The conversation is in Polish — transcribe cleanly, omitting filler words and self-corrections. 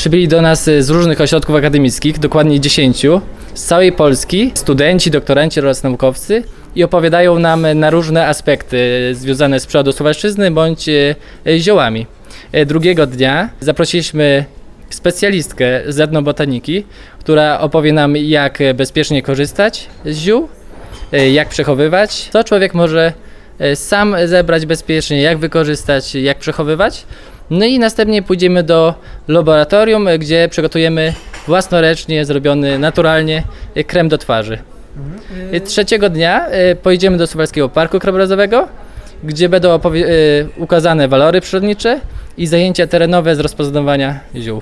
Przybyli do nas z różnych ośrodków akademickich, dokładnie 10, z całej Polski, studenci, doktoranci oraz naukowcy i opowiadają nam na różne aspekty związane z przyrodą Suwalszczyzny bądź ziołami. Drugiego dnia zaprosiliśmy specjalistkę z etnobotaniki, która opowie nam, jak bezpiecznie korzystać z ziół, jak przechowywać, co człowiek może sam zebrać bezpiecznie, jak wykorzystać, jak przechowywać. No i następnie pójdziemy do laboratorium, gdzie przygotujemy własnoręcznie zrobiony naturalnie krem do twarzy. Trzeciego dnia pojedziemy do Suwalskiego Parku Krajobrazowego, gdzie będą ukazane walory przyrodnicze i zajęcia terenowe z rozpoznawania ziół.